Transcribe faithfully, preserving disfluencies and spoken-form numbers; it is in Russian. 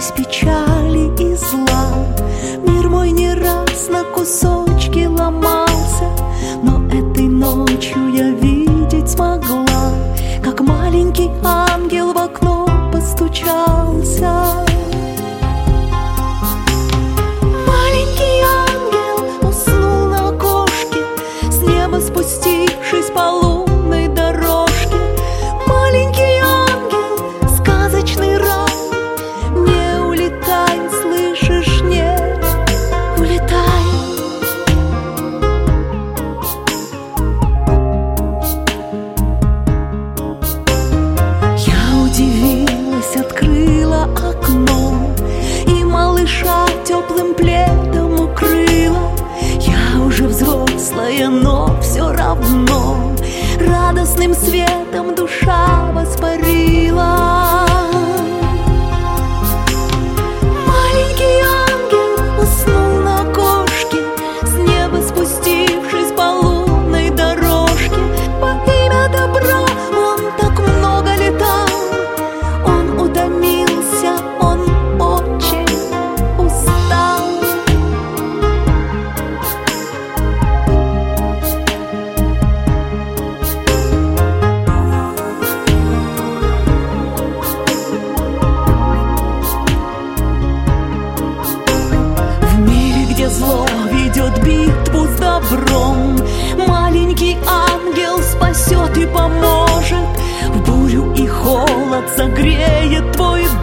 смесь печали и зла. Мир мой не раз на кусочки ломался, но этой ночью я видеть смогла, как маленький ангел в окно постучался. Маленький ангел уснул на окошке, с неба спустившись по лунной дорожке. Маленький ангел, сказочный рай, не улетай, слышишь, не улетай. Я удивилась, открыла окно и малыша теплым пледом укрыла. Я уже взрослая, но все равно радостным светом душа воспарила. Маленький ангел уснул на окошке, с неба спустившись по лунной дорожке. Во имя добра он так много летал, он утомился, он очень устал. В мире, где зло ведет битву с добром, маленький ангел спасет и поможет. В бурю и холод согреет твой